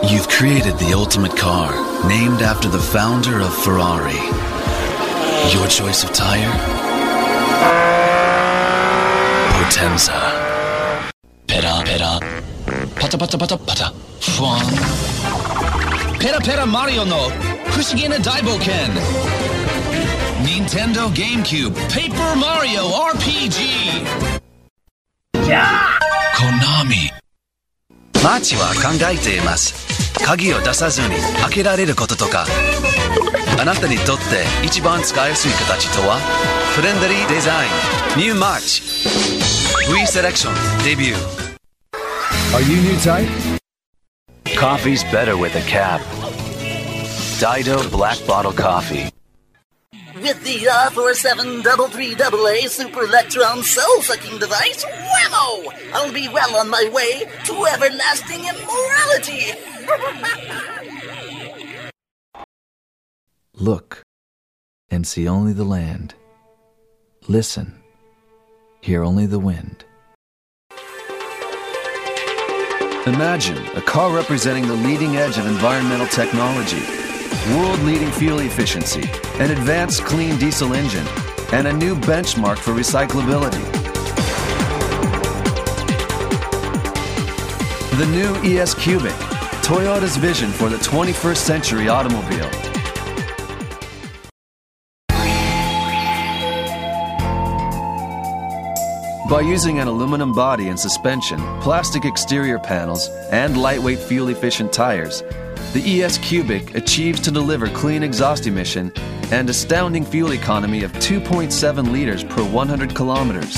You've created the ultimate car, named after the founder of Ferrari. Your choice of tire? Potenza. Pera pera. Pata pata pata pata. Fwan. Pera pera Mario no Fushigi na Daiboken. Nintendo GameCube Paper Mario RPG. Konami. 街は考えています。鍵を出さずに開けられることとか。あなたにとって一番使いやすい形とは？トレンドリーデザイン New March Reselection Debut. Are you new type? Coffee's better with a cap. Dido Black Bottle Coffee. With the R4733AA Super Electron Soul-Sucking Device, whammo! I'll be well on my way to everlasting immorality! Look, and see only the land. Listen, hear only the wind. Imagine a car representing the leading edge of environmental technology, world-leading fuel efficiency, an advanced clean diesel engine, and a new benchmark for recyclability. The new ES Cubic, Toyota's vision for the 21st century automobile. By using an aluminum body and suspension, plastic exterior panels, and lightweight fuel-efficient tires, the ES Cubic achieves to deliver clean exhaust emission and astounding fuel economy of 2.7 liters per 100 kilometers.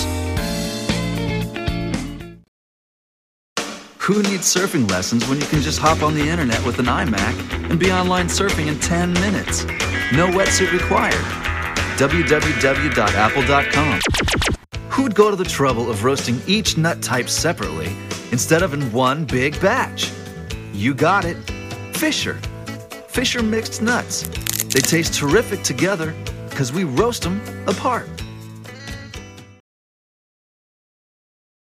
Who needs surfing lessons when you can just hop on the internet with an iMac and be online surfing in 10 minutes? No wetsuit required. www.apple.com. Who'd go to the trouble of roasting each nut type separately instead of in one big batch? You got it. Fisher. Fisher mixed nuts. They taste terrific together because we roast them apart.